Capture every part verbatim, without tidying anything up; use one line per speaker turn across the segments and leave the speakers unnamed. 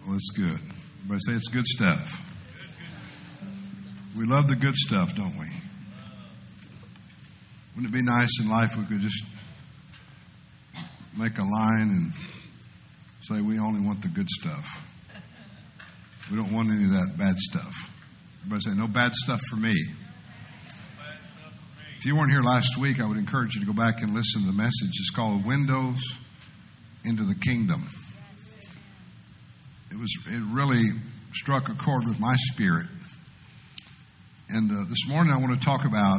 Well, it's good. Everybody say it's good stuff. We love the good stuff, don't we? Wouldn't it be nice in life if we could just make a line and say we only want the good stuff? We don't want any of that bad stuff. Everybody say, no bad stuff for me. If you weren't here last week, I would encourage you to go back and listen to the message. It's called Windows into the Kingdom. It was it really struck a chord with my spirit. And uh, this morning I want to talk about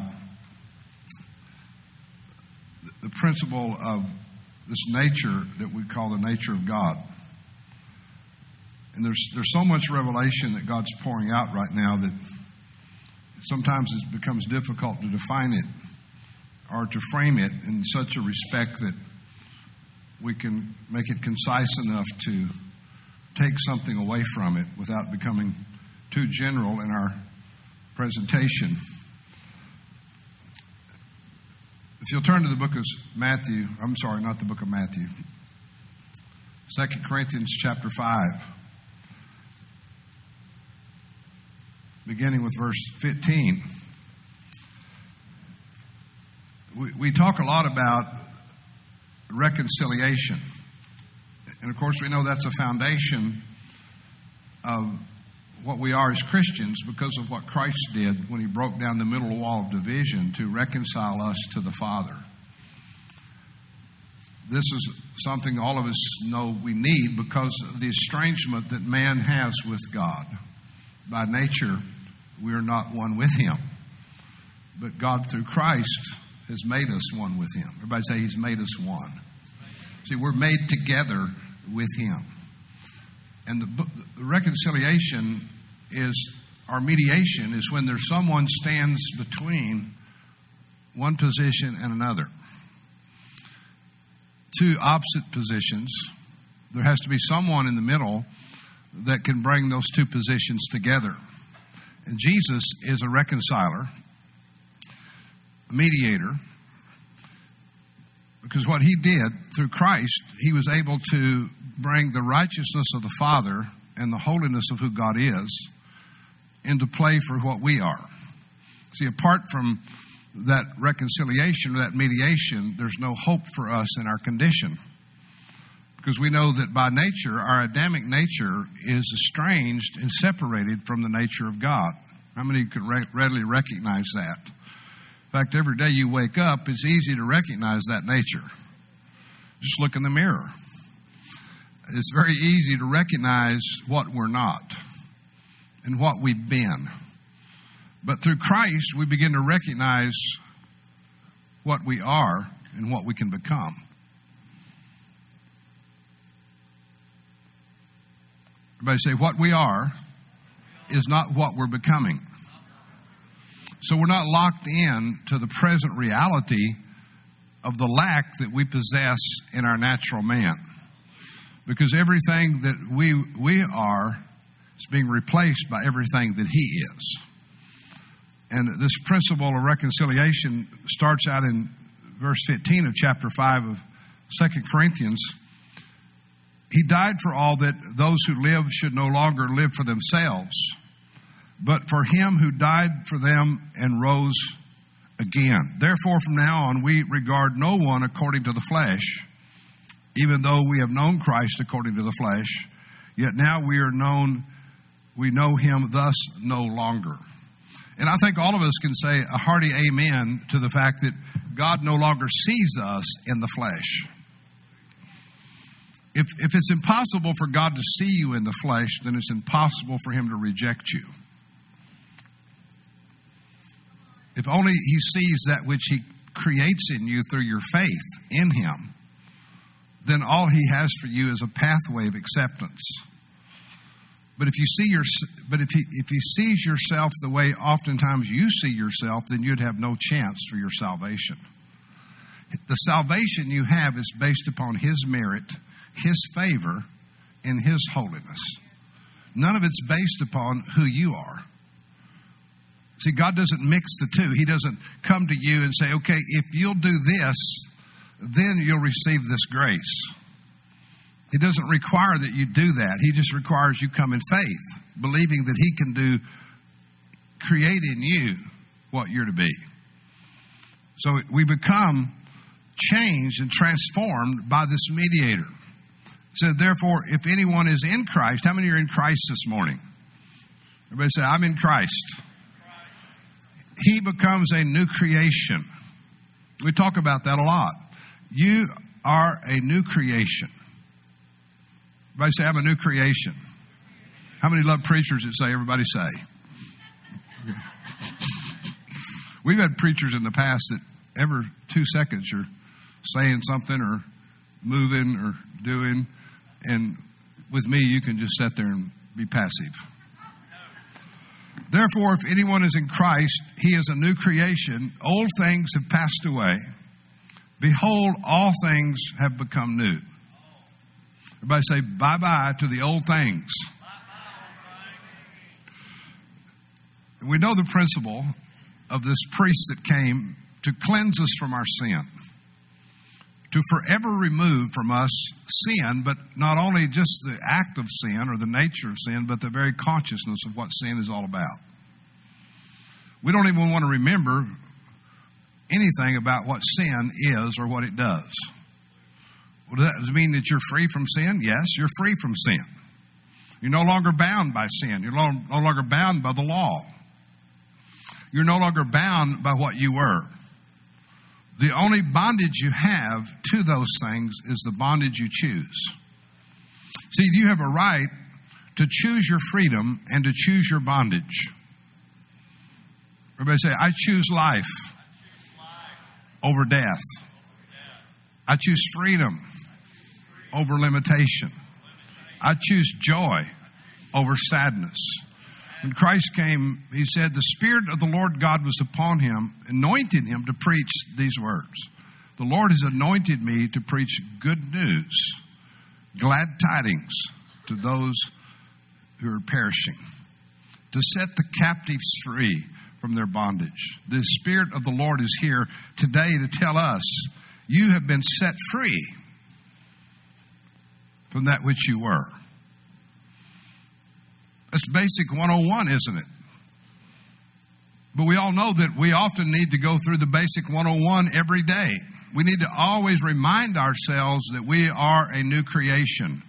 the principle of this nature that we call the nature of God. And there's there's so much revelation that God's pouring out right now that sometimes it becomes difficult to define it or to frame it in such a respect that we can make it concise enough to take something away from it without becoming too general in our presentation. If you'll turn to the book of Matthew, I'm sorry, not the book of Matthew, Second Corinthians chapter five, beginning with verse fifteen. We, we talk a lot about reconciliation. And of course, we know that's a foundation of what we are as Christians because of what Christ did when he broke down the middle wall of division to reconcile us to the Father. This is something all of us know we need because of the estrangement that man has with God. By nature, we are not one with him. But God, through Christ, has made us one with him. Everybody say he's made us one. See, we're made together with him. And the, the reconciliation is, our mediation is when there's someone stands between one position and another. Two opposite positions. There has to be someone in the middle that can bring those two positions together. And Jesus is a reconciler, a mediator, because what he did through Christ, he was able to bring the righteousness of the Father and the holiness of who God is into play for what we are. See, apart from that reconciliation or that mediation, there's no hope for us in our condition. Because we know that by nature, our Adamic nature is estranged and separated from the nature of God. How many could re- readily recognize that? In fact, every day you wake up, it's easy to recognize that nature. Just look in the mirror. It's very easy to recognize what we're not and what we've been. But through Christ, we begin to recognize what we are and what we can become. Everybody say, what we are is not what we're becoming. So we're not locked in to the present reality of the lack that we possess in our natural man. Because everything that we we are is being replaced by everything that he is. And this principle of reconciliation starts out in verse fifteen of chapter five of Second Corinthians. He died for all that those who live should no longer live for themselves, but for him who died for them and rose again. Therefore, from now on, we regard no one according to the flesh, even though we have known Christ according to the flesh, yet now we are known, we know him thus no longer. And I think all of us can say a hearty amen to the fact that God no longer sees us in the flesh. If, if it's impossible for God to see you in the flesh, then it's impossible for him to reject you. If only he sees that which he creates in you through your faith in him, then all he has for you is a pathway of acceptance. But if you see your, but if he if he sees yourself the way oftentimes you see yourself, then you'd have no chance for your salvation. The salvation you have is based upon his merit, his favor, and his holiness. None of it's based upon who you are. See, God doesn't mix the two. He doesn't come to you and say, okay, if you'll do this, then you'll receive this grace. He doesn't require that you do that. He just requires you come in faith, believing that He can do, create in you what you're to be. So we become changed and transformed by this mediator. It said, therefore, if anyone is in Christ, how many are in Christ this morning? Everybody say, I'm in Christ. He becomes a new creation. We talk about that a lot. You are a new creation. Everybody say, I'm a new creation. How many love preachers that say, everybody say? We've had preachers in the past that every two seconds you're saying something or moving or doing. And with me, you can just sit there and be passive. Therefore, if anyone is in Christ, he is a new creation. Old things have passed away. Behold, all things have become new. Everybody say bye-bye to the old things. We know the principle of this priest that came to cleanse us from our sin, to forever remove from us sin, but not only just the act of sin or the nature of sin, but the very consciousness of what sin is all about. We don't even want to remember anything about what sin is or what it does. Well, does that mean that you're free from sin? Yes, you're free from sin. You're no longer bound by sin. You're no longer bound by the law. You're no longer bound by what you were. The only bondage you have to those things is the bondage you choose. See, you have a right to choose your freedom and to choose your bondage. Everybody say, I choose life over death. I choose freedom over limitation. I choose joy over sadness. When Christ came, He said, the Spirit of the Lord God was upon Him, anointing Him to preach these words. The Lord has anointed me to preach good news, glad tidings to those who are perishing, to set the captives free from their bondage. The Spirit of the Lord is here today to tell us, you have been set free from that which you were. That's basic one oh one, isn't it? But we all know that we often need to go through the basic one oh one every day. We need to always remind ourselves that we are a new creation.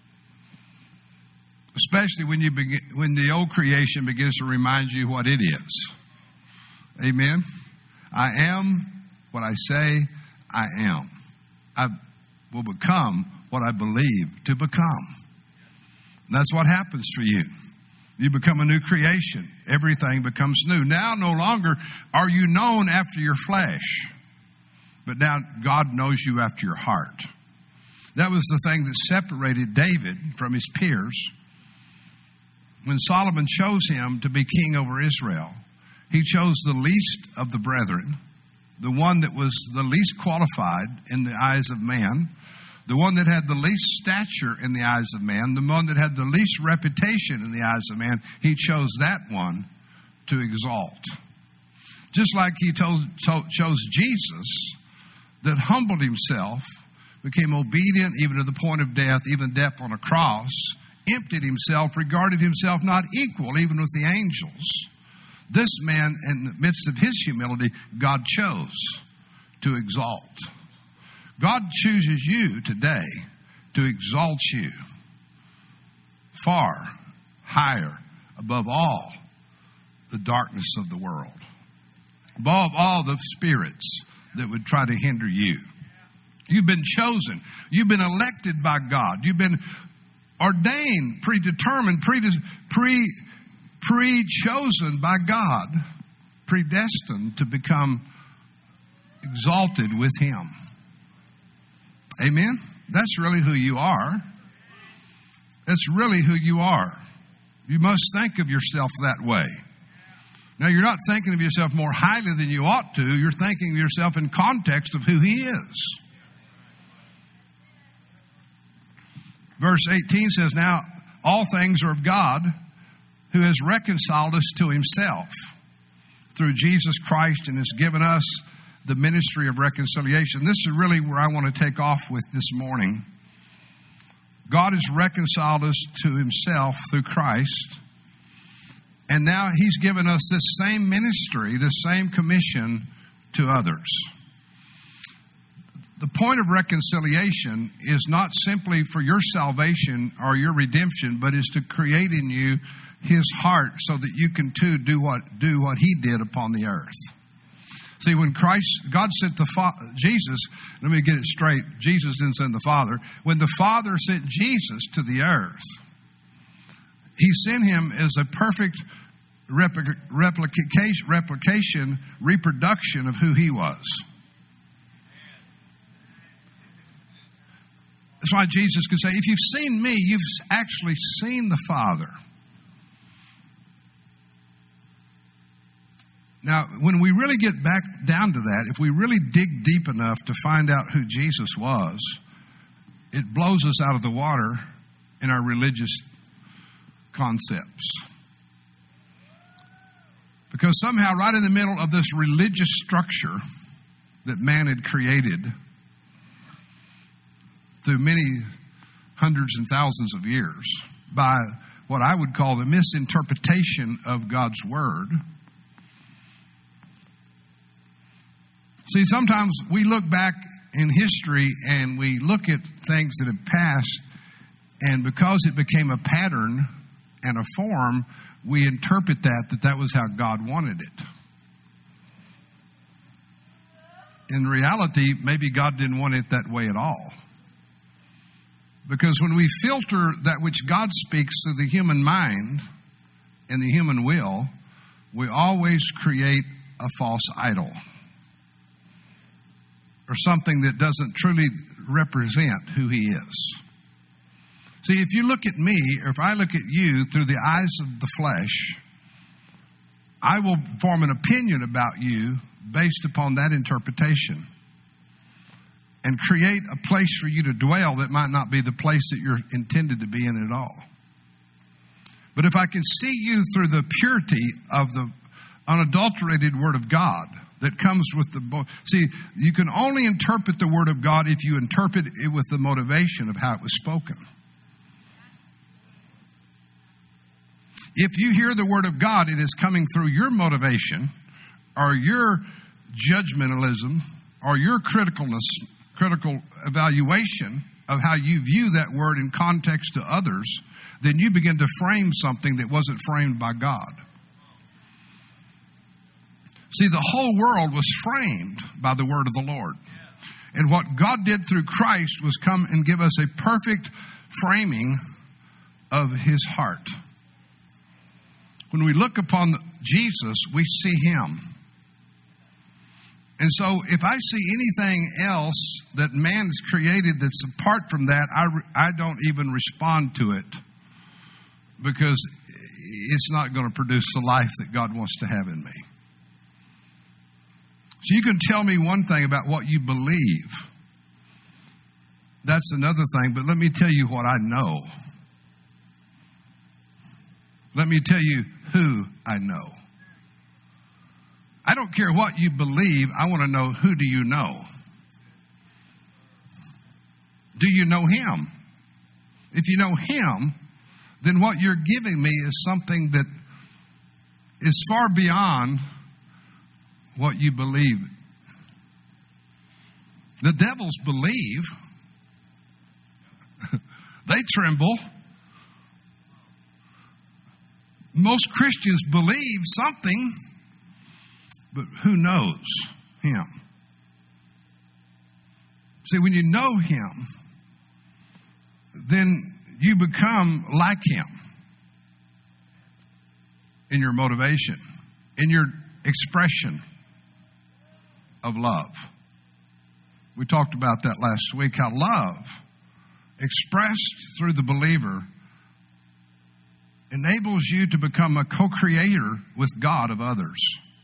Especially when you begin, when the old creation begins to remind you what it is. Amen? I am what I say I am. I will become what I believe to become. And that's what happens for you. You become a new creation. Everything becomes new. Now no longer are you known after your flesh, but now God knows you after your heart. That was the thing that separated David from his peers. When Solomon chose him to be king over Israel, he chose the least of the brethren, the one that was the least qualified in the eyes of man, the one that had the least stature in the eyes of man, the one that had the least reputation in the eyes of man. He chose that one to exalt. Just like He told, told, chose Jesus, that humbled Himself, became obedient even to the point of death, even death on a cross, emptied Himself, regarded Himself not equal even with the angels. This man, in the midst of His humility, God chose to exalt. God chooses you today to exalt you far higher above all the darkness of the world, above all the spirits that would try to hinder you. You've been chosen. You've been elected by God. You've been ordained, predetermined, pre, pre, pre-chosen by God, predestined to become exalted with Him. Amen? That's really who you are. That's really who you are. You must think of yourself that way. Now, you're not thinking of yourself more highly than you ought to. You're thinking of yourself in context of who He is. Verse eighteen says, now all things are of God, who has reconciled us to Himself through Jesus Christ and has given us the ministry of reconciliation. This is really where I want to take off with this morning. God has reconciled us to himself through Christ. And now he's given us this same ministry, this same commission to others. The point of reconciliation is not simply for your salvation or your redemption, but is to create in you his heart so that you can too do what do what he did upon the earth. See, when Christ, God sent the Fa- Jesus, let me get it straight, Jesus didn't send the Father. When the Father sent Jesus to the earth, he sent him as a perfect replic- replication, replication, reproduction of who he was. That's why Jesus could say, if you've seen me, you've actually seen the Father. Now, when we really get back down to that, if we really dig deep enough to find out who Jesus was, it blows us out of the water in our religious concepts. Because somehow, right in the middle of this religious structure that man had created through many hundreds and thousands of years, by what I would call the misinterpretation of God's Word. See, sometimes we look back in history and we look at things that have passed, and because it became a pattern and a form, we interpret that that that was how God wanted it. In reality, maybe God didn't want it that way at all. Because when we filter that which God speaks through the human mind and the human will, we always create a false idol. Or something that doesn't truly represent who he is. See, if you look at me, or if I look at you through the eyes of the flesh, I will form an opinion about you based upon that interpretation. And create a place for you to dwell that might not be the place that you're intended to be in at all. But if I can see you through the purity of the unadulterated Word of God that comes with the... See, you can only interpret the Word of God if you interpret it with the motivation of how it was spoken. If you hear the Word of God, it is coming through your motivation or your judgmentalism or your criticalness, critical evaluation of how you view that word in context to others, then you begin to frame something that wasn't framed by God. See, the whole world was framed by the word of the Lord. And what God did through Christ was come and give us a perfect framing of his heart. When we look upon Jesus, we see him. And so if I see anything else that man's created that's apart from that, I, I don't even respond to it because it's not going to produce the life that God wants to have in me. So you can tell me one thing about what you believe. That's another thing, but let me tell you what I know. Let me tell you who I know. I don't care what you believe. I want to know, who do you know? Do you know him? If you know him, then what you're giving me is something that is far beyond what you believe. The devils believe. They tremble. Most Christians believe something, but who knows him? See, when you know him, then you become like him in your motivation, in your expression of love. We talked about that last week, how love expressed through the believer enables you to become a co-creator with God of others.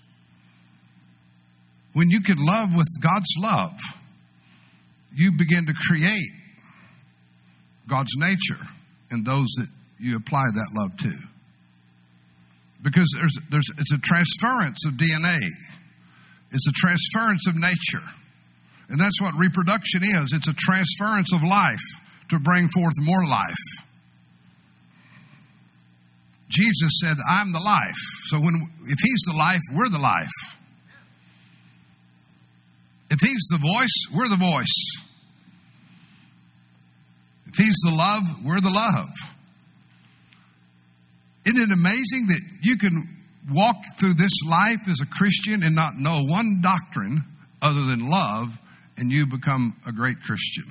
When you can love with God's love, you begin to create God's nature in those that you apply that love to. Because there's, there's, it's a transference of D N A. It's a transference of nature. And that's what reproduction is. It's a transference of life to bring forth more life. Jesus said, I'm the life. So when if he's the life, we're the life. If he's the voice, we're the voice. If he's the love, we're the love. Isn't it amazing that you can walk through this life as a Christian and not know one doctrine other than love, and you become a great Christian?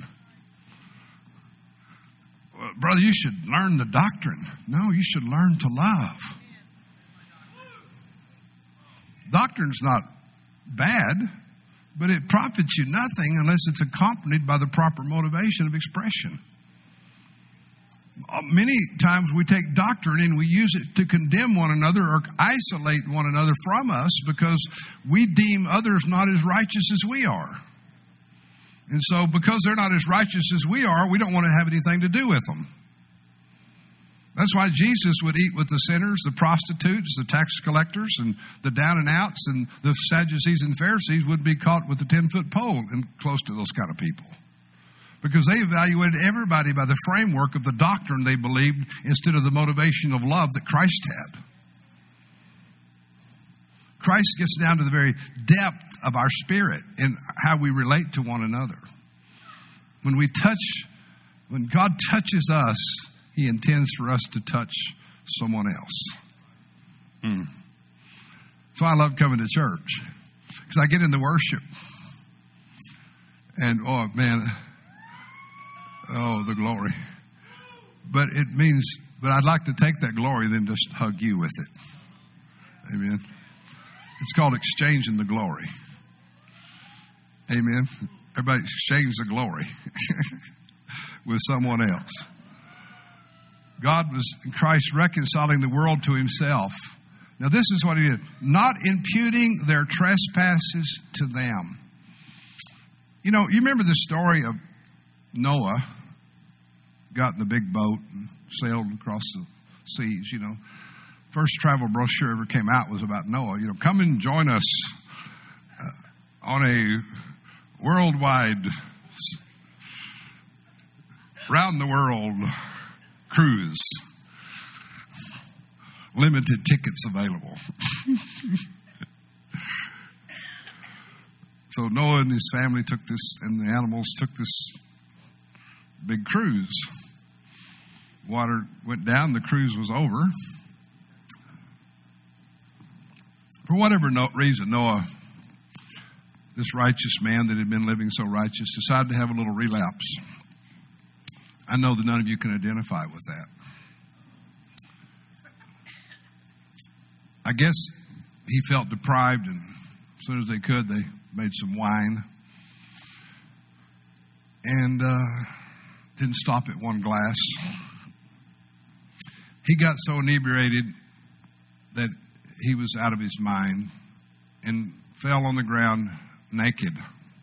Well, brother, you should learn the doctrine. No, you should learn to love. Doctrine's not bad, but it profits you nothing unless it's accompanied by the proper motivation of expression. Many times we take doctrine and we use it to condemn one another or isolate one another from us because we deem others not as righteous as we are. And so because they're not as righteous as we are, we don't want to have anything to do with them. That's why Jesus would eat with the sinners, the prostitutes, the tax collectors, and the down and outs, and the Sadducees and Pharisees would be caught with a ten-foot pole and close to those kind of people. Because they evaluated everybody by the framework of the doctrine they believed instead of the motivation of love that Christ had. Christ gets down to the very depth of our spirit and how we relate to one another. When we touch, when God touches us, He intends for us to touch someone else. Mm. So I love coming to church because I get into worship. And, oh, man, oh, the glory. But it means, but I'd like to take that glory and then just hug you with it. Amen. It's called exchanging the glory. Amen. Everybody exchange the glory with someone else. God was in Christ reconciling the world to himself. Now this is what he did. Not imputing their trespasses to them. You know, you remember the story of Noah got in the big boat and sailed across the seas, you know. First travel brochure ever came out was about Noah. You know, come and join us uh, on a worldwide, round the world cruise. Limited tickets available. So Noah and his family took this, and the animals took this big cruise. Water went down, the cruise was over. For whatever no, reason, Noah, this righteous man that had been living so righteous, decided to have a little relapse. I know that none of you can identify with that. I guess he felt deprived, and as soon as they could, they made some wine. And uh, didn't stop at one glass. He got so inebriated that he was out of his mind and fell on the ground naked.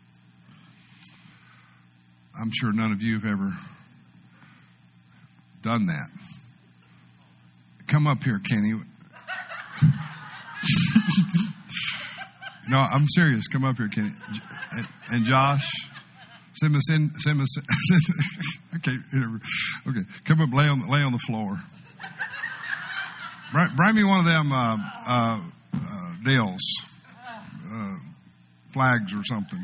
I'm sure none of you have ever done that. Come up here, Kenny. No, I'm serious. Come up here, Kenny. And Josh, send me, send, send me, send, okay, okay. Come up, lay on, lay on the floor. Bring, bring me one of them uh, uh, uh, deals, uh, flags or something.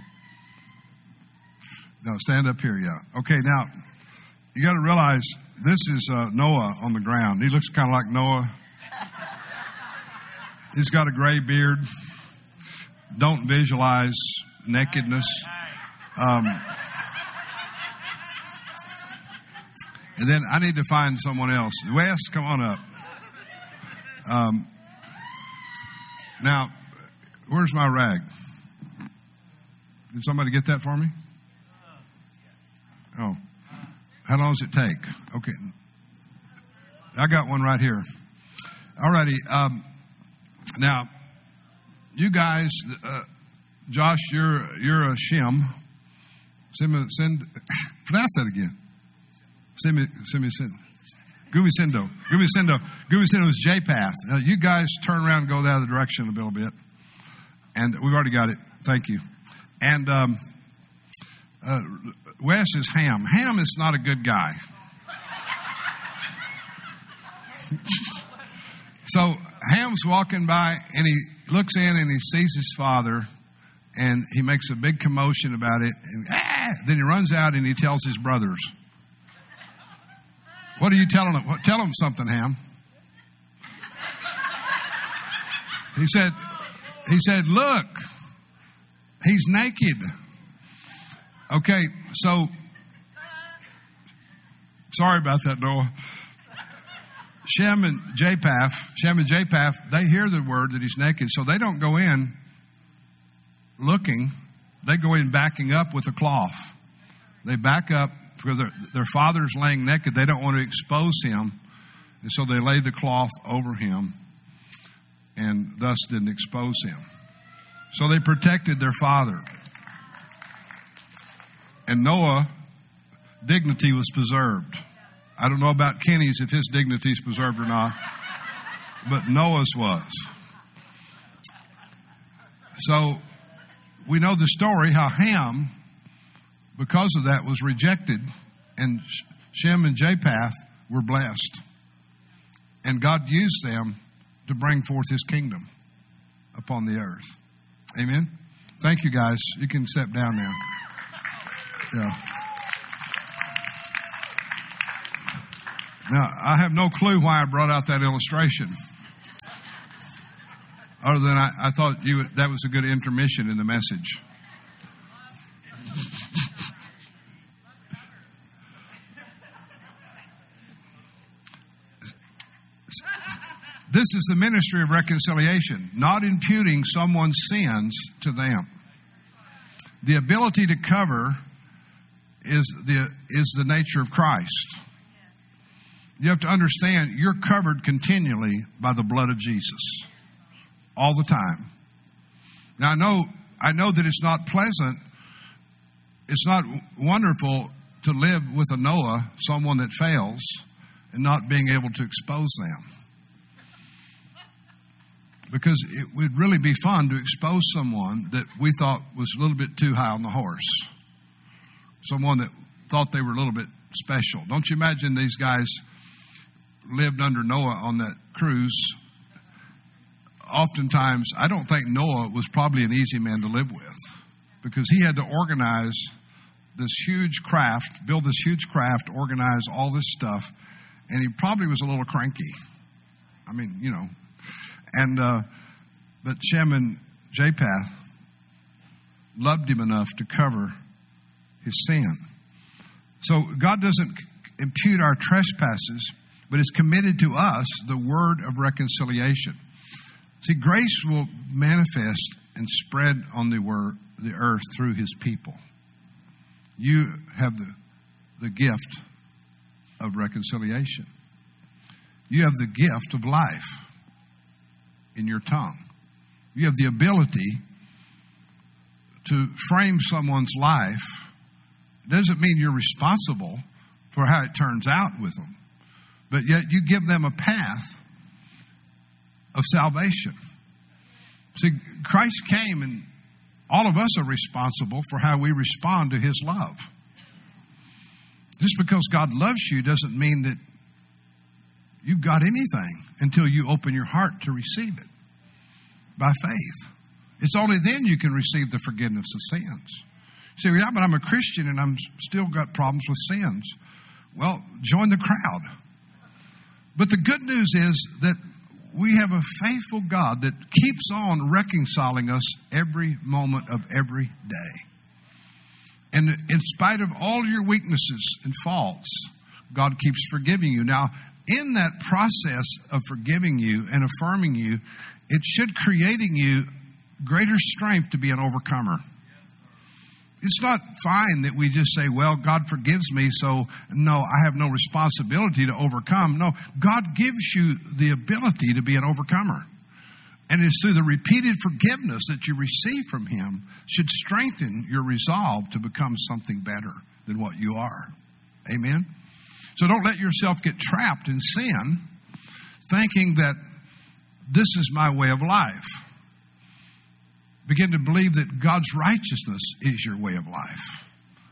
No, stand up here, yeah. Okay, now, you got to realize this is uh, Noah on the ground. He looks kind of like Noah. He's got a gray beard. Don't visualize nakedness. Um, and then I need to find someone else. Wes, come on up. Um, now, where's my rag? Did somebody get that for me? Oh. How long does it take? Okay. I got one right here. All righty. Um, now, you guys, uh, Josh, you're you're a shim. Send me, send, pronounce that again. Send me, send me, send. Gumisendo. Gumisendo. Gumisendo is J-Path. Now, you guys turn around and go the other direction a little bit. And we've already got it. Thank you. And um, uh, Wes is Ham. Ham is not a good guy. So Ham's walking by and he looks in and he sees his father and he makes a big commotion about it. And ah! Then he runs out and he tells his brothers. What are you telling them? Tell them something, Ham. He said, he said, look, he's naked. Okay, so, sorry about that, Noah. Shem and Japheth, Shem and Japheth, they hear the word that he's naked, so they don't go in looking. They go in backing up with a cloth. They back up because their, their father's laying naked. They don't want to expose him, and so they lay the cloth over him and thus didn't expose him. So they protected their father. And Noah's dignity was preserved. I don't know about Kenny's, if his dignity is preserved or not, but Noah's was. So we know the story how Ham, because of that, was rejected, and Shem and Japheth were blessed. And God used them to bring forth his kingdom upon the earth. Amen? Thank you, guys. You can step down now. Yeah. Now, I have no clue why I brought out that illustration. Other than I, I thought you that was a good intermission in the message. This is the ministry of reconciliation, not imputing someone's sins to them. The ability to cover is the is the nature of Christ. You have to understand you're covered continually by the blood of Jesus. All the time. Now I know I know that it's not pleasant, it's not wonderful to live with a Noah, someone that fails, and not being able to expose them. Because it would really be fun to expose someone that we thought was a little bit too high on the horse. Someone that thought they were a little bit special. Don't you imagine these guys lived under Noah on that cruise? Oftentimes, I don't think Noah was probably an easy man to live with, because he had to organize this huge craft, build this huge craft, organize all this stuff, and he probably was a little cranky. I mean, you know. And uh, but Shem and Japheth loved him enough to cover his sin. So God doesn't impute our trespasses, but is committed to us the word of reconciliation. See, grace will manifest and spread on the word, the earth through his people. You have the, the gift of reconciliation. You have the gift of life in your tongue. You have the ability to frame someone's life. It doesn't mean you're responsible for how it turns out with them, but yet you give them a path of salvation. See, Christ came, and all of us are responsible for how we respond to his love. Just because God loves you doesn't mean that you've got anything until you open your heart to receive it by faith. It's only then you can receive the forgiveness of sins. You say, yeah, but I'm a Christian and I'm still got problems with sins. Well, join the crowd. But the good news is that we have a faithful God that keeps on reconciling us every moment of every day. And in spite of all your weaknesses and faults, God keeps forgiving you. Now, in that process of forgiving you and affirming you, it should creating you greater strength to be an overcomer. It's not fine that we just say, well, God forgives me, so no, I have no responsibility to overcome. No, God gives you the ability to be an overcomer. And it's through the repeated forgiveness that you receive from him should strengthen your resolve to become something better than what you are. Amen? So don't let yourself get trapped in sin, thinking that this is my way of life. Begin to believe that God's righteousness is your way of life.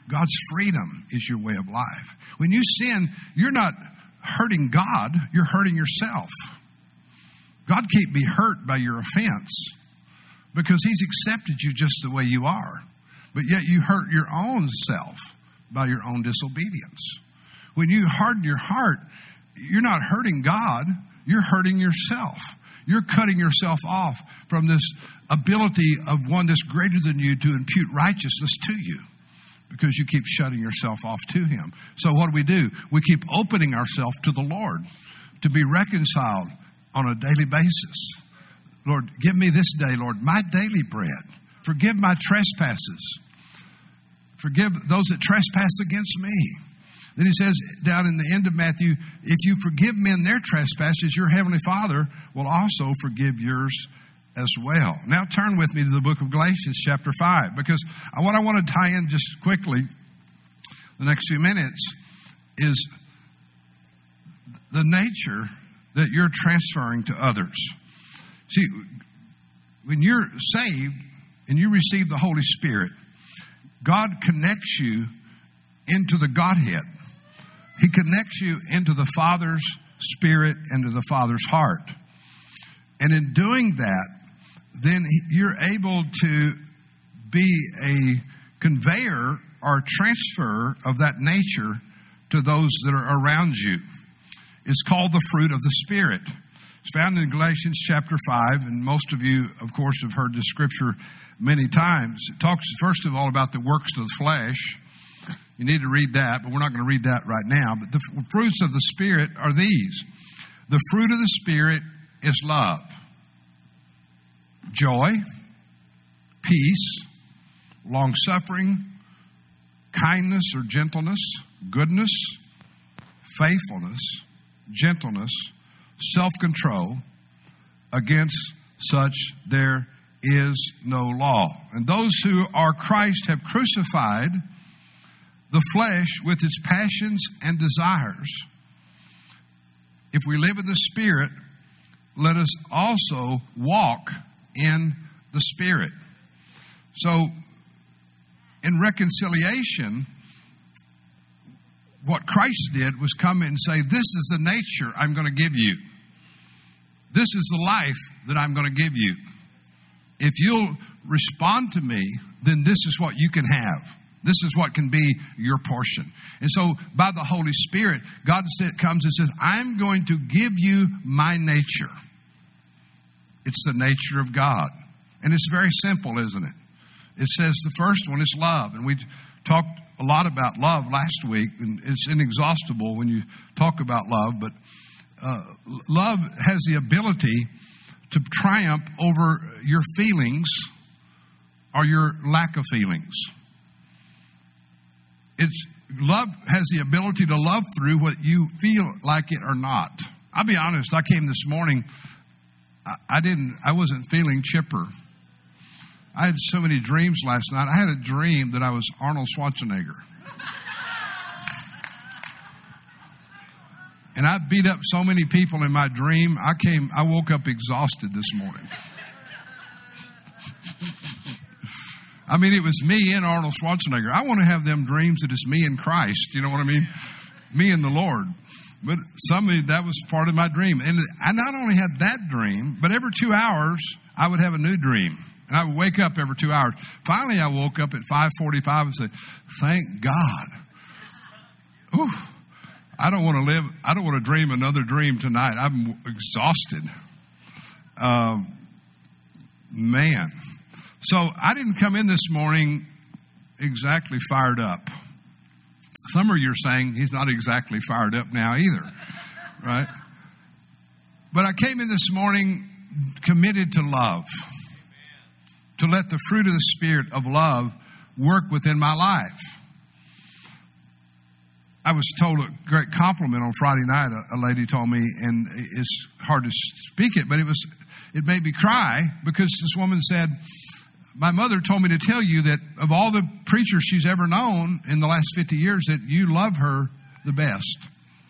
God's freedom is your way of life. When you sin, you're not hurting God, you're hurting yourself. God can't be hurt by your offense because he's accepted you just the way you are. But yet you hurt your own self by your own disobedience. When you harden your heart, you're not hurting God, you're hurting yourself. You're cutting yourself off from this ability of one that's greater than you to impute righteousness to you because you keep shutting yourself off to him. So what do we do? We keep opening ourselves to the Lord to be reconciled on a daily basis. Lord, give me this day, Lord, my daily bread. Forgive my trespasses. Forgive those that trespass against me. Then he says down in the end of Matthew, if you forgive men their trespasses, your heavenly Father will also forgive yours as well. Now turn with me to the book of Galatians chapter five, because what I want to tie in just quickly, the next few minutes, is the nature that you're transferring to others. See, when you're saved and you receive the Holy Spirit, God connects you into the Godhead. He connects you into the Father's Spirit and to the Father's heart. And in doing that, then you're able to be a conveyor or transfer of that nature to those that are around you. It's called the fruit of the Spirit. It's found in Galatians chapter five, and most of you, of course, have heard this scripture many times. It talks, first of all, about the works of the flesh. You need to read that, but we're not going to read that right now. But the fruits of the Spirit are these. The fruit of the Spirit is love, joy, peace, long-suffering, kindness or gentleness, goodness, faithfulness, gentleness, self-control. Against such there is no law. And those who are Christ have crucified the flesh with its passions and desires. If we live in the Spirit, let us also walk in the Spirit. So, in reconciliation, what Christ did was come and say, this is the nature I'm going to give you. This is the life that I'm going to give you. If you'll respond to me, then this is what you can have. This is what can be your portion. And so by the Holy Spirit, God comes and says, I'm going to give you my nature. It's the nature of God. And it's very simple, isn't it? It says the first one is love. And we talked a lot about love last week. And it's inexhaustible when you talk about love. But uh, love has the ability to triumph over your feelings or your lack of feelings. It's love has the ability to love through what you feel like it or not. I'll be honest. I came this morning. I, I didn't. I wasn't feeling chipper. I had so many dreams last night. I had a dream that I was Arnold Schwarzenegger, and I beat up so many people in my dream. I came. I woke up exhausted this morning. I mean, it was me and Arnold Schwarzenegger. I want to have them dreams that it's me and Christ. You know what I mean? Me and the Lord. But somebody, that was part of my dream. And I not only had that dream, but every two hours, I would have a new dream. And I would wake up every two hours. Finally, I woke up at five forty-five and said, thank God. Ooh, I don't want to live, I don't want to dream another dream tonight. I'm exhausted. Um, man. So I didn't come in this morning exactly fired up. Some of you are saying he's not exactly fired up now either, right? But I came in this morning committed to love, to let the fruit of the Spirit of love work within my life. I was told a great compliment on Friday night. A, a lady told me, and it's hard to speak it, but it was it made me cry because this woman said, my mother told me to tell you that of all the preachers she's ever known in the last fifty years, that you love her the best.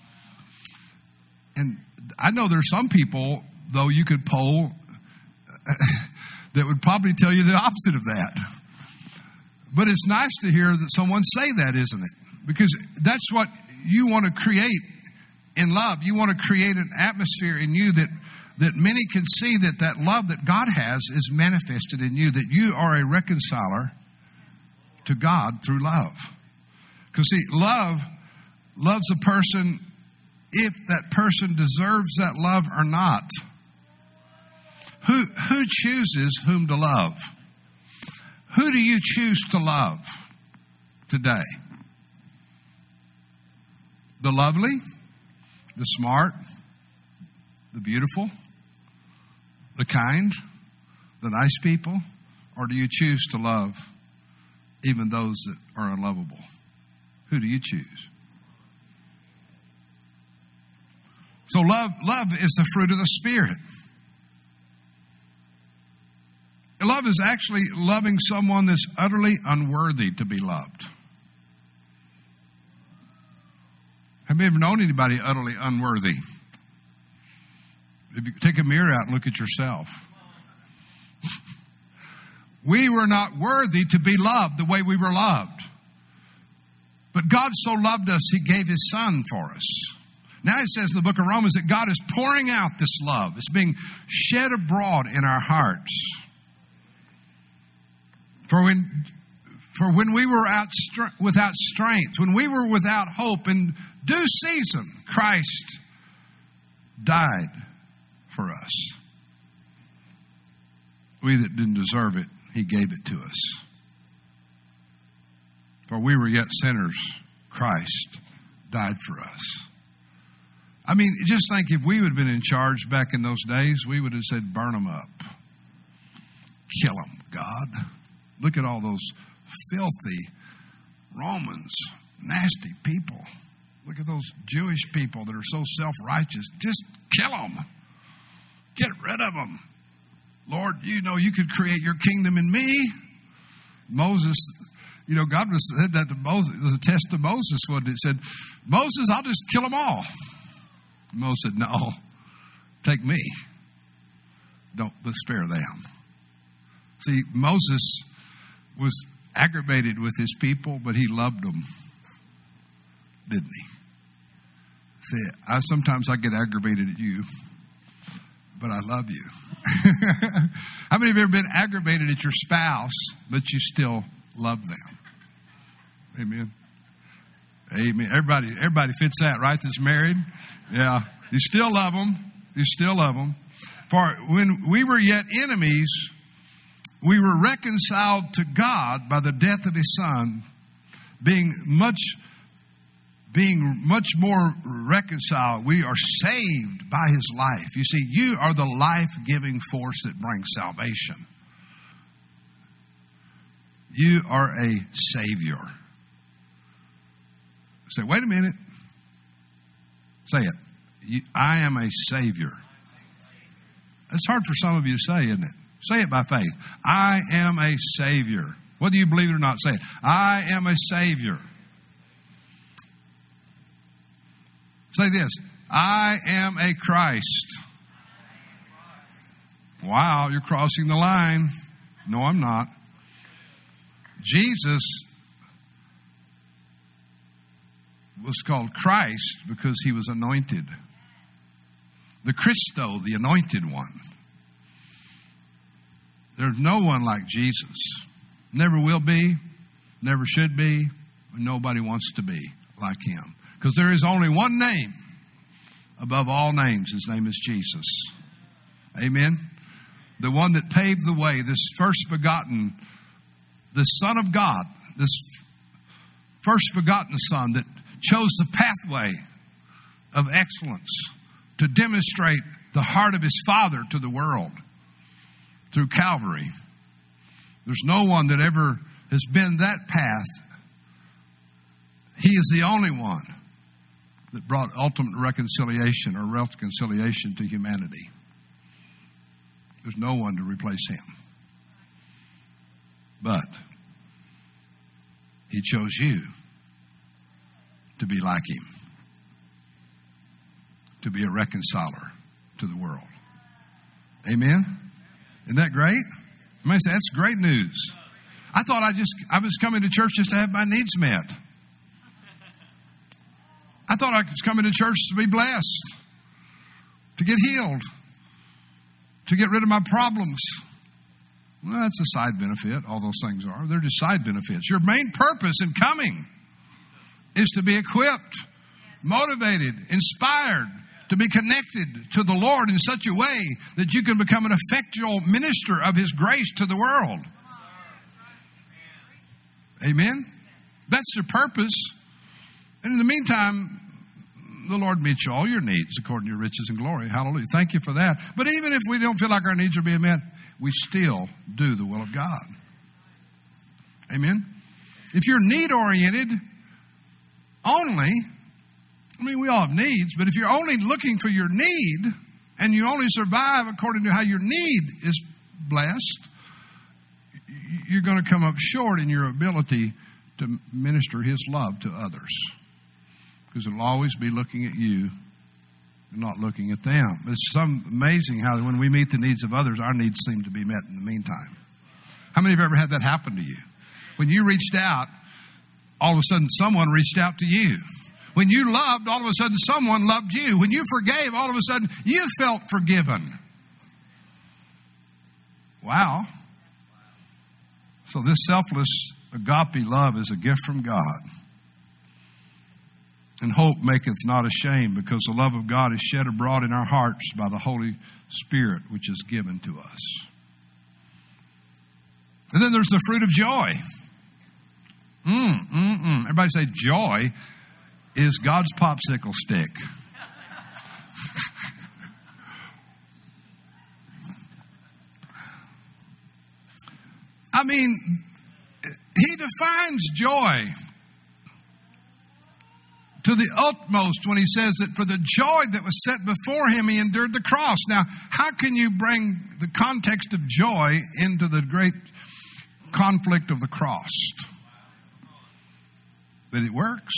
And I know there's some people, though, you could poll that would probably tell you the opposite of that. But it's nice to hear that someone say that, isn't it? Because that's what you want to create in love. You want to create an atmosphere in you that, that many can see that that love that God has is manifested in you, that you are a reconciler to God through love. Because see, love loves a person if that person deserves that love or not. Who, who chooses whom to love? Who do you choose to love today? The lovely, the smart, the beautiful, the kind, the nice people? Or do you choose to love even those that are unlovable? Who do you choose? So love, love is the fruit of the Spirit. Love is actually loving someone that's utterly unworthy to be loved. Have you ever known anybody utterly unworthy? If you take a mirror out and look at yourself. We were not worthy to be loved the way we were loved. But God so loved us, He gave His Son for us. Now it says in the book of Romans that God is pouring out this love. It's being shed abroad in our hearts. For when, for when we were out, without strength, when we were without hope, in due season, Christ died for us. We that didn't deserve it, He gave it to us. For we were yet sinners, Christ died for us. I mean, just think if we would have been in charge back in those days, we would have said, burn them up. Kill them, God. Look at all those filthy Romans, nasty people. Look at those Jewish people that are so self-righteous. Just kill them. Get rid of them. Lord, you know you could create your kingdom in me. Moses, you know, God was said that to Moses. It was a test to Moses when it said, Moses, I'll just kill them all. Moses said, no, take me. Don't spare them. See, Moses was aggravated with his people, but he loved them, didn't he? See, I sometimes I get aggravated at you, but I love you. How many of you have ever been aggravated at your spouse, but you still love them? Amen. Amen. Everybody, everybody fits that, right? That's married. Yeah. You still love them. You still love them. For when we were yet enemies, we were reconciled to God by the death of His Son, being much, being much more reconciled. We are saved by His life. You see, you are the life-giving force that brings salvation. You are a Savior. Say, wait a minute. Say it. You, I am a Savior. It's hard for some of you to say, isn't it? Say it by faith. I am a Savior. Whether you believe it or not, say it. I am a Savior. Say this. I am a Christ. Wow, you're crossing the line. No, I'm not. Jesus was called Christ because He was anointed. The Christo, the anointed one. There's no one like Jesus. Never will be, never should be, and nobody wants to be like Him. Because there is only one name above all names. His name is Jesus. Amen? The one that paved the way, this first begotten, the Son of God, this first begotten Son that chose the pathway of excellence to demonstrate the heart of His Father to the world through Calvary. There's no one that ever has been that path. He is the only one that brought ultimate reconciliation or reconciliation to humanity. There's no one to replace Him. But He chose you to be like Him, to be a reconciler to the world. Amen? Isn't that great? You may say, that's great news. I thought I just I was coming to church just to have my needs met. I thought I was coming to church to be blessed, to get healed, to get rid of my problems. Well, that's a side benefit. All those things are. They're just side benefits. Your main purpose in coming is to be equipped, motivated, inspired, to be connected to the Lord in such a way that you can become an effectual minister of His grace to the world. Amen? That's your purpose. And in the meantime, the Lord meets you all your needs according to your riches and glory. Hallelujah. Thank you for that. But even if we don't feel like our needs are being met, we still do the will of God. Amen? If you're need-oriented only, I mean, we all have needs, but if you're only looking for your need and you only survive according to how your need is blessed, you're going to come up short in your ability to minister His love to others. Because it'll always be looking at you and not looking at them. But it's some amazing how when we meet the needs of others, our needs seem to be met in the meantime. How many have ever had that happen to you? When you reached out, all of a sudden someone reached out to you. When you loved, all of a sudden someone loved you. When you forgave, all of a sudden you felt forgiven. Wow. So this selfless agape love is a gift from God. And hope maketh not ashamed, because the love of God is shed abroad in our hearts by the Holy Spirit, which is given to us. And then there's the fruit of joy. Mm, mm, mm. Everybody say joy is God's popsicle stick. I mean, He defines joy to the utmost when He says that for the joy that was set before Him, He endured the cross. Now, how can you bring the context of joy into the great conflict of the cross? But it works.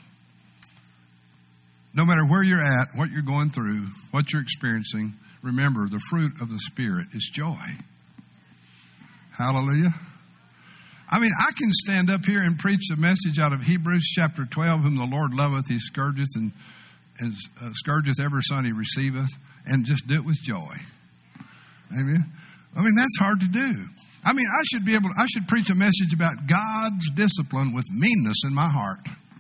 No matter where you're at, what you're going through, what you're experiencing, remember the fruit of the Spirit is joy. Hallelujah. I mean, I can stand up here and preach the message out of Hebrews chapter twelve, whom the Lord loveth, He scourgeth, and, and uh, scourgeth every son He receiveth, and just do it with joy. Amen. I mean, that's hard to do. I mean, I should be able to, I should preach a message about God's discipline with meanness in my heart.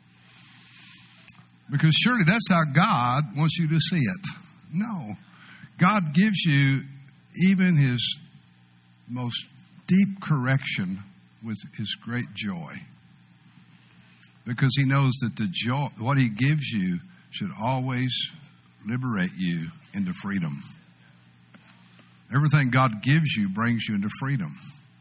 Because surely that's how God wants you to see it. No. God gives you even His most deep correction with His great joy. Because He knows that the joy, what He gives you should always liberate you into freedom. Everything God gives you brings you into freedom.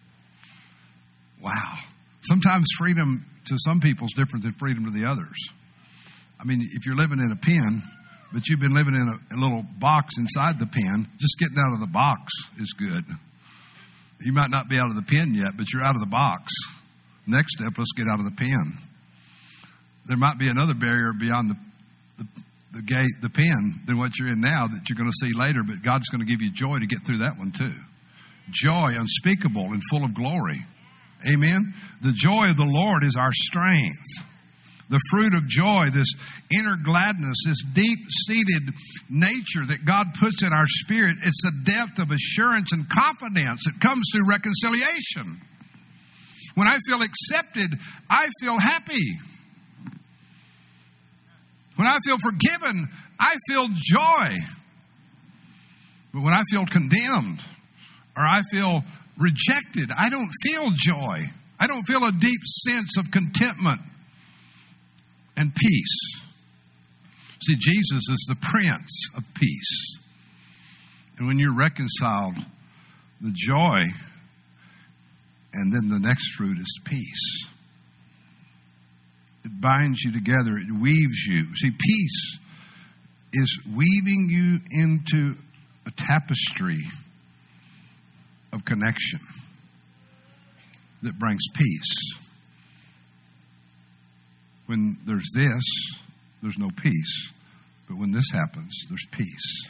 Wow. Sometimes freedom to some people is different than freedom to the others. I mean, if you're living in a pen, but you've been living in a, a little box inside the pen, just getting out of the box is good. You might not be out of the pen yet, but you're out of the box. Next step, let's get out of the pen. There might be another barrier beyond the, the, the gate, the pen, than what you're in now that you're going to see later, but God's going to give you joy to get through that one too. Joy unspeakable and full of glory. Amen? The joy of the Lord is our strength. The fruit of joy, this inner gladness, this deep-seated nature that God puts in our spirit, it's a depth of assurance and confidence that comes through reconciliation. When I feel accepted, I feel happy. When I feel forgiven, I feel joy. But when I feel condemned or I feel rejected, I don't feel joy. I don't feel a deep sense of contentment and peace. See, Jesus is the Prince of Peace. And when you're reconciled, the joy, and then the next fruit is peace. It binds you together. It weaves you. See, peace is weaving you into a tapestry of connection that brings peace. When there's this, there's no peace. But when this happens, there's peace.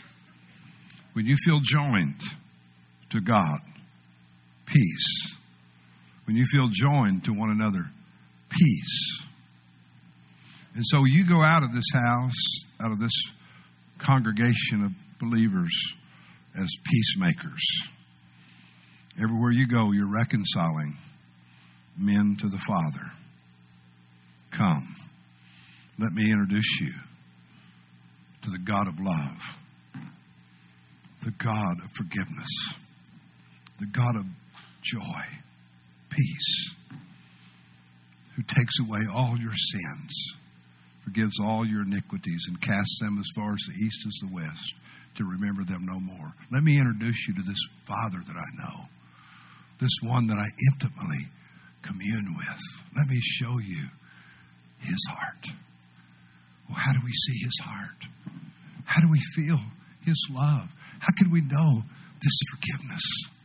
When you feel joined to God, peace. when you feel joined to one another, peace. And so you go out of this house, out of this congregation of believers as peacemakers. Everywhere you go, you're reconciling men to the Father. Come, let me introduce you to the God of love, the God of forgiveness, the God of joy, peace, who takes away all your sins, forgives all your iniquities, and casts them as far as the east is the west, to remember them no more. Let me introduce you to this Father that I know, this one that I intimately commune with. Let me show you his heart. Well, how do we see his heart? How do we feel his love? How can we know this forgiveness?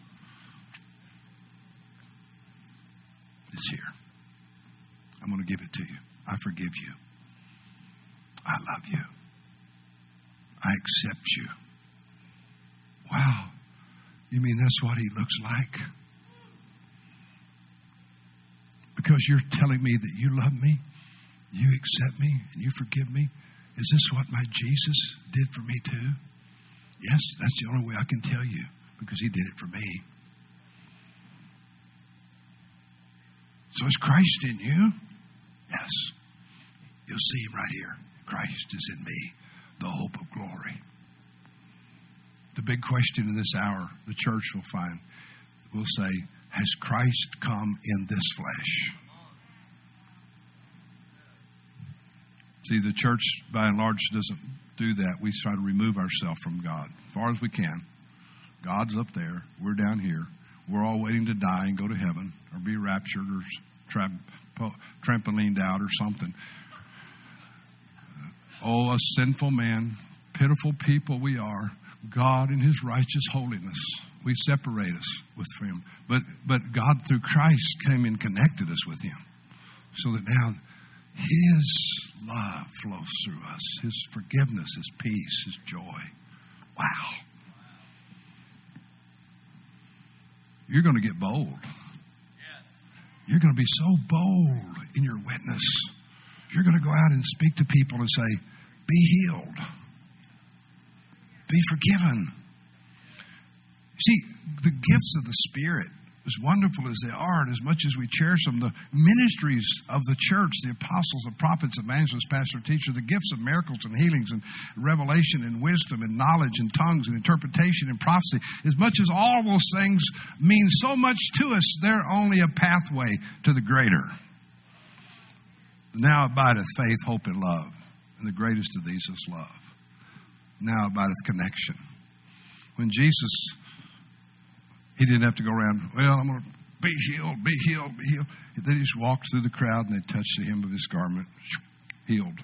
It's here. I'm going to give it to you. I forgive you. I love you. I accept you. Wow. You mean that's what he looks like? Because you're telling me that you love me, you accept me, and you forgive me? Is this what my Jesus did for me too? Yes, that's the only way I can tell you, because he did it for me. So is Christ in you? Yes. You'll see him right here. Christ is in me, the hope of glory. The big question in this hour, the church will find, will say, has Christ come in this flesh? See, the church, by and large, doesn't do that. We try to remove ourselves from God as far as we can. God's up there. We're down here. We're all waiting to die and go to heaven or be raptured or tra- trampolined out or something. Oh, a sinful man, pitiful people we are. God in his righteous holiness, we separate us with him. But but God through Christ came and connected us with him. So that now his love flows through us. His forgiveness, his peace, his joy. Wow. You're going to get bold. You're going to be so bold in your witness. You're going to go out and speak to people and say, be healed. Be forgiven. See, the gifts of the Spirit, as wonderful as they are, and as much as we cherish them, the ministries of the church, the apostles, the prophets, evangelists, pastor, teacher, the gifts of miracles and healings and revelation and wisdom and knowledge and tongues and interpretation and prophecy, as much as all those things mean so much to us, they're only a pathway to the greater. Now abideth faith, hope, and love. And the greatest of these is love. Now abideth connection. When Jesus, he didn't have to go around, well, I'm going to be healed, be healed, be healed. They just walked through the crowd and they touched the hem of his garment, healed.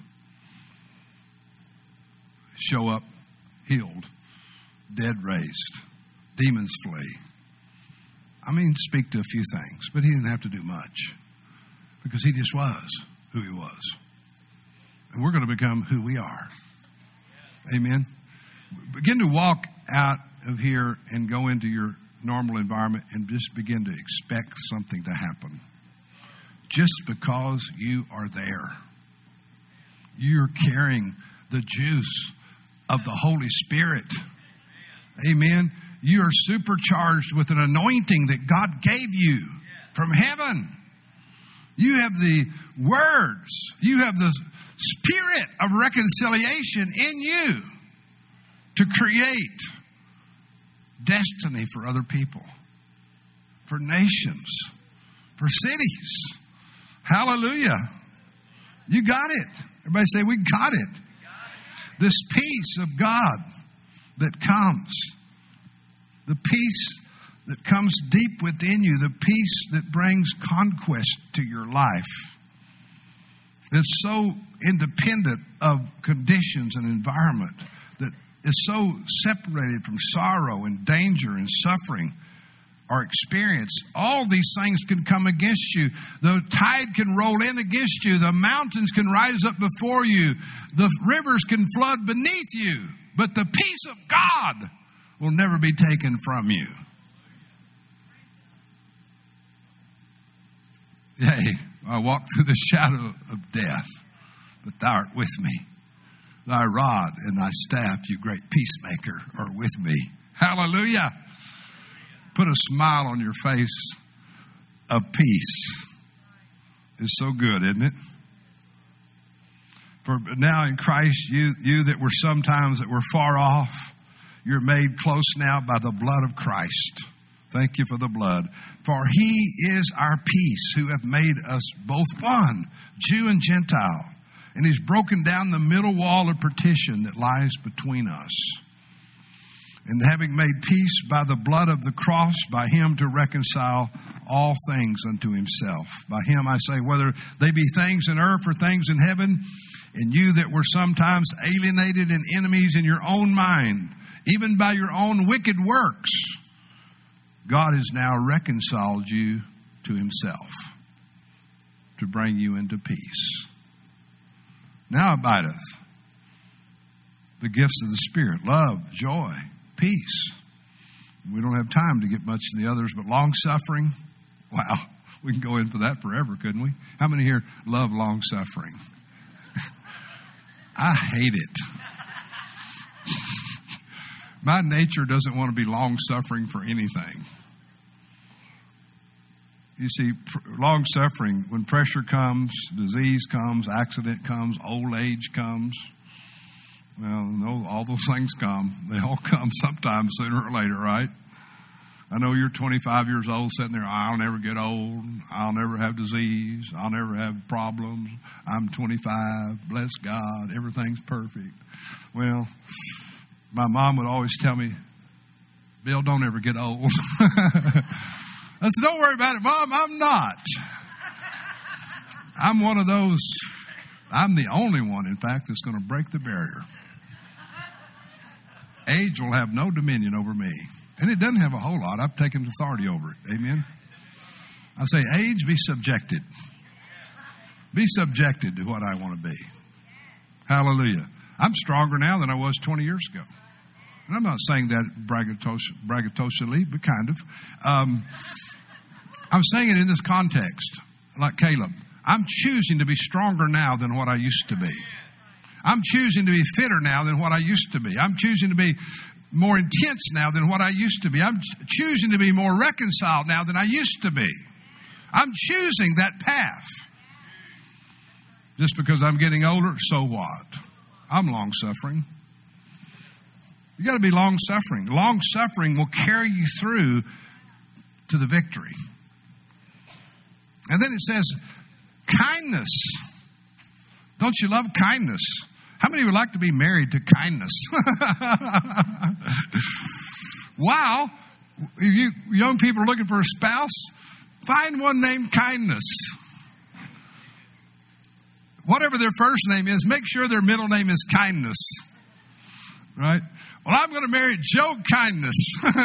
Show up, healed. Dead raised. Demons flee. I mean, speak to a few things, but he didn't have to do much because he just was who he was. And we're going to become who we are. Amen. Begin to walk out of here and go into your normal environment and just begin to expect something to happen. Just because you are there. You're carrying the juice of the Holy Spirit. Amen. You are supercharged with an anointing that God gave you from heaven. You have the words. You have the Spirit of reconciliation in you to create destiny for other people, for nations, for cities. Hallelujah. You got it. Everybody say, we got it. This peace of God that comes, the peace that comes deep within you, the peace that brings conquest to your life, that's so independent of conditions and environment, that is so separated from sorrow and danger and suffering or experience. All these things can come against you. The tide can roll in against you. The mountains can rise up before you. The rivers can flood beneath you. But the peace of God will never be taken from you. Yea, I walk through the shadow of death, but thou art with me. Thy rod and thy staff, you great peacemaker, are with me. Hallelujah. Put a smile on your face of peace. It's so good, isn't it? For now in Christ, you, you that were sometimes that were far off, you're made close now by the blood of Christ. Thank you for the blood. For he is our peace, who hath made us both one, Jew and Gentile. And he's broken down the middle wall of partition that lies between us. And having made peace by the blood of the cross, by him to reconcile all things unto himself. By him I say, whether they be things in earth or things in heaven, and you that were sometimes alienated and enemies in your own mind, even by your own wicked works, God has now reconciled you to himself to bring you into peace. Now abideth the gifts of the Spirit, love, joy, peace. We don't have time to get much of the others, but long suffering. Wow, we can go in for that forever, couldn't we? How many here love long suffering? I hate it. My nature doesn't want to be long suffering for anything. You see, long suffering, when pressure comes, disease comes, accident comes, old age comes. Well, no, all those things come. They all come sometime sooner or later, right? I know you're twenty-five years old sitting there, I'll never get old. I'll never have disease. I'll never have problems. I'm twenty-five. Bless God. Everything's perfect. Well, my mom would always tell me, Bill, don't ever get old. I said, don't worry about it, Mom. I'm not. I'm one of those. I'm the only one, in fact, that's going to break the barrier. Age will have no dominion over me. And it doesn't have a whole lot. I've taken authority over it. Amen. I say, age, be subjected. Be subjected to what I want to be. Hallelujah. I'm stronger now than I was twenty years ago. And I'm not saying that braggadociously, but kind of. Um, I'm saying it in this context, like Caleb. I'm choosing to be stronger now than what I used to be. I'm choosing to be fitter now than what I used to be. I'm choosing to be more intense now than what I used to be. I'm choosing to be more reconciled now than I used to be. I'm choosing that path. Just because I'm getting older, so what? I'm long-suffering. You got to be long-suffering. Long-suffering will carry you through to the victory. And then it says, kindness. Don't you love kindness? How many would like to be married to kindness? Wow. If you young people are looking for a spouse, find one named Kindness. Whatever their first name is, make sure their middle name is Kindness. Right? Well, I'm going to marry Joe Kindness.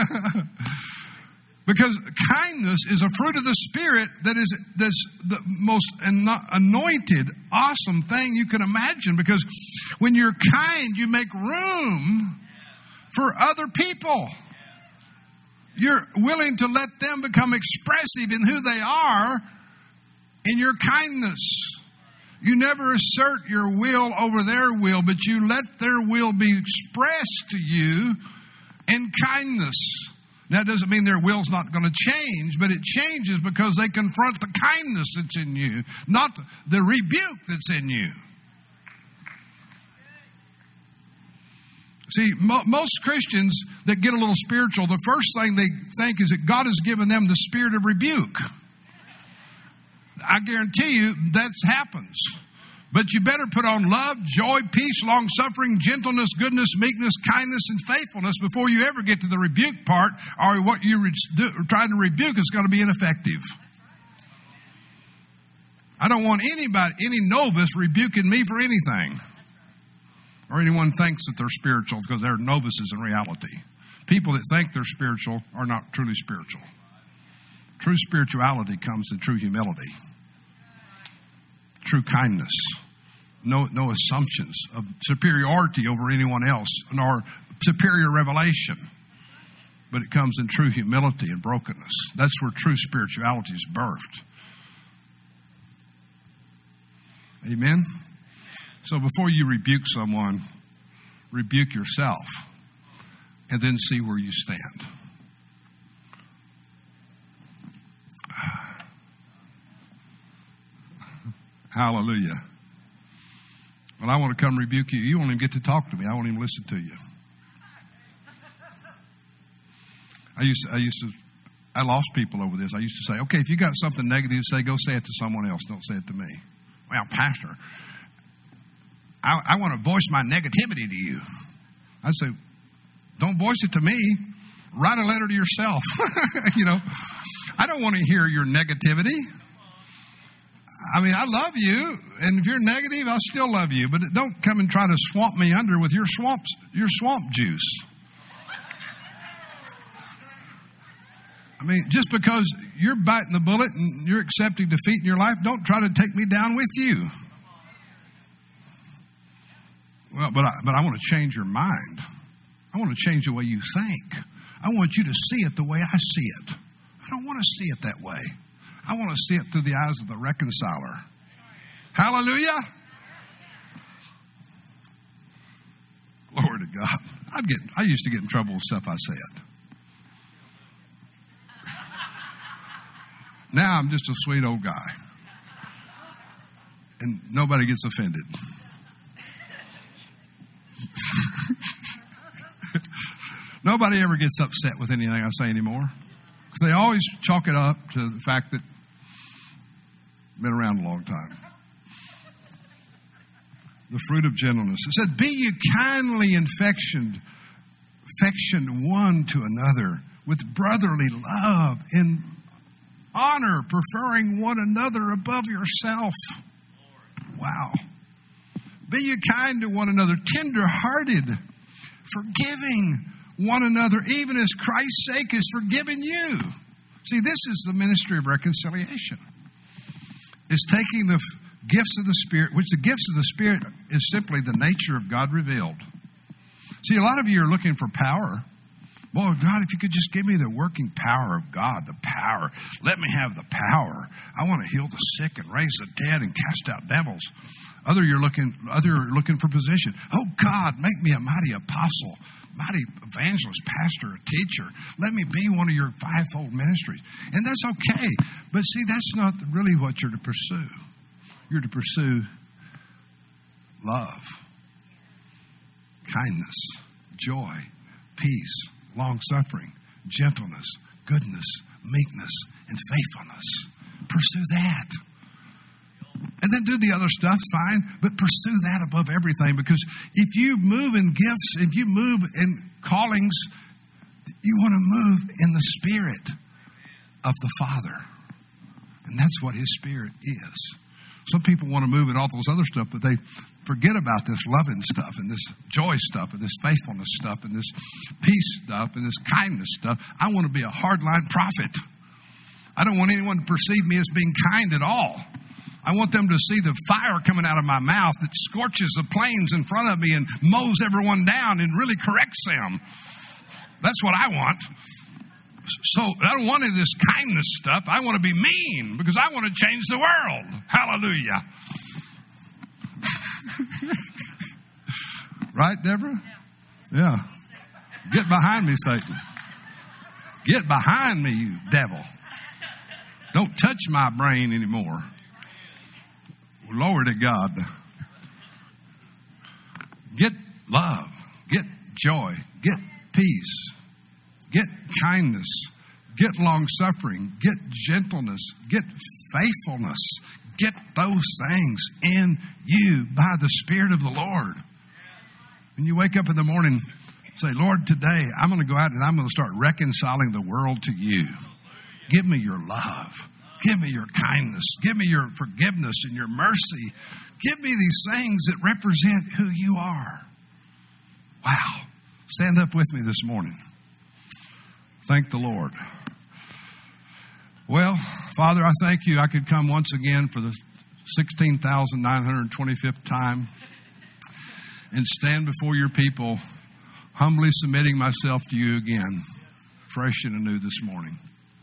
Because kindness is a fruit of the Spirit that is that's the most anointed, awesome thing you can imagine. Because when you're kind, you make room for other people. You're willing to let them become expressive in who they are in your kindness. You never assert your will over their will, but you let their will be expressed to you in kindness. That doesn't mean their will's not going to change, but it changes because they confront the kindness that's in you, not the rebuke that's in you. See, mo- most Christians that get a little spiritual, the first thing they think is that God has given them the spirit of rebuke. I guarantee you that happens. But you better put on love, joy, peace, long-suffering, gentleness, goodness, meekness, kindness, and faithfulness before you ever get to the rebuke part, or what you're trying to rebuke is going to be ineffective. I don't want anybody, any novice rebuking me for anything. Or anyone thinks that they're spiritual because they're novices in reality. People that think they're spiritual are not truly spiritual. True spirituality comes to true humility. True kindness. No, no assumptions of superiority over anyone else, nor superior revelation. But it comes in true humility and brokenness. That's where true spirituality is birthed. Amen? So before you rebuke someone, rebuke yourself and then see where you stand. Hallelujah. When I want to come rebuke you, you won't even get to talk to me. I won't even listen to you. I used to, I used to, I lost people over this. I used to say, okay, if you got something negative to say, go say it to someone else. Don't say it to me. Well, Pastor, I, I want to voice my negativity to you. I'd say, don't voice it to me. Write a letter to yourself. You know, I don't want to hear your negativity. I mean, I love you, and if you're negative, I'll still love you. But don't come and try to swamp me under with your swamp, your swamp juice. I mean, just because you're biting the bullet and you're accepting defeat in your life, don't try to take me down with you. Well, but I, but I want to change your mind. I want to change the way you think. I want you to see it the way I see it. I don't want to see it that way. I want to see it through the eyes of the reconciler. Hallelujah. Glory to God. I'd get, I used to get in trouble with stuff I said. Now I'm just a sweet old guy. And nobody gets offended. Nobody ever gets upset with anything I say anymore. Because they always chalk it up to the fact that I've been around a long time. The fruit of gentleness. It said, be ye kindly affectioned, affectioned one to another with brotherly love in honor, preferring one another above yourself. Wow. Be ye kind to one another, tender-hearted, forgiving one another, even as Christ's sake has forgiven you. See, this is the ministry of reconciliation. It's taking the gifts of the Spirit, which the gifts of the Spirit is simply the nature of God revealed. See, a lot of you are looking for power. Well, God, if you could just give me the working power of God, the power. Let me have the power. I want to heal the sick and raise the dead and cast out devils. Other you're looking, other you're looking for position. Oh, God, make me a mighty apostle, mighty evangelist, pastor, a teacher. Let me be one of your fivefold ministries. And that's okay. But see, that's not really what you're to pursue. You're to pursue love, kindness, joy, peace, long-suffering, gentleness, goodness, meekness, and faithfulness. Pursue that. And then do the other stuff, fine, but pursue that above everything. Because if you move in gifts, if you move in callings, you want to move in the Spirit of the Father. And that's what His Spirit is. Some people want to move in all those other stuff, but they forget about this loving stuff and this joy stuff and this faithfulness stuff and this peace stuff and this kindness stuff. I want to be a hardline prophet. I don't want anyone to perceive me as being kind at all. I want them to see the fire coming out of my mouth that scorches the plains in front of me and mows everyone down and really corrects them. That's what I want. So I don't want any of this kindness stuff. I want to be mean because I want to change the world. Hallelujah. Right, Deborah? Yeah. Get behind me, Satan. Get behind me, you devil. Don't touch my brain anymore. Glory to God. Get love. Get joy. Get peace. Get kindness. Get long-suffering. Get gentleness. Get faithfulness. Get those things in you by the Spirit of the Lord. When you wake up in the morning, say, Lord, today I'm going to go out and I'm going to start reconciling the world to you. Give me your love. Give me your kindness. Give me your forgiveness and your mercy. Give me these things that represent who you are. Wow. Stand up with me this morning. Thank the Lord. Well, Father, I thank you I could come once again for the sixteen thousand nine hundred twenty-fifth time and stand before your people, humbly submitting myself to you again, fresh and anew this morning.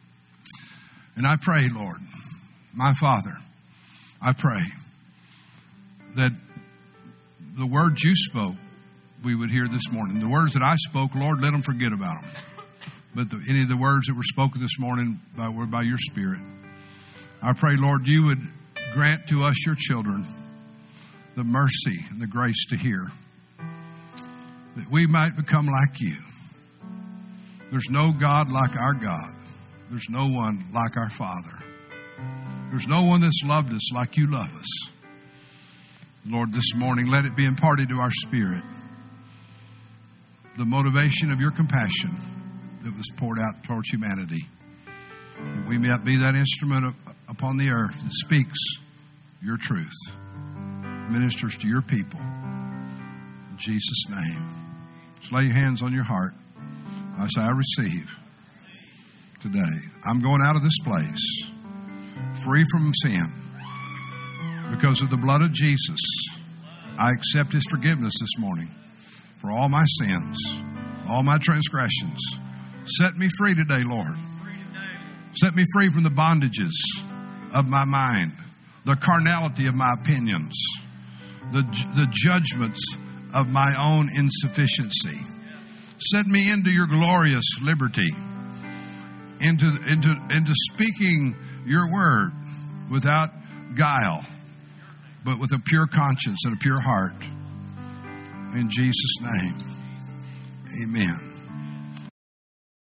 And I pray, Lord, my Father, I pray that the words you spoke, we would hear this morning. The words that I spoke, Lord, let them forget about them. But the, any of the words that were spoken this morning by, were by your Spirit. I pray, Lord, you would grant to us, your children, the mercy and the grace to hear, that we might become like you. There's no God like our God. There's no one like our Father. There's no one that's loved us like you love us. Lord, this morning, let it be imparted to our spirit the motivation of your compassion that was poured out towards humanity. That we might be that instrument of, upon the earth that speaks your truth, ministers to your people. In Jesus' name. Just lay your hands on your heart. I say, I receive today. I'm going out of this place free from sin. Because of the blood of Jesus, I accept his forgiveness this morning for all my sins, all my transgressions. Set me free today, Lord. Set me free from the bondages of my mind, the carnality of my opinions, the, the judgments of my own insufficiency. Set me into your glorious liberty, into, into, into speaking your word without guile, but with a pure conscience and a pure heart. In Jesus' name, amen.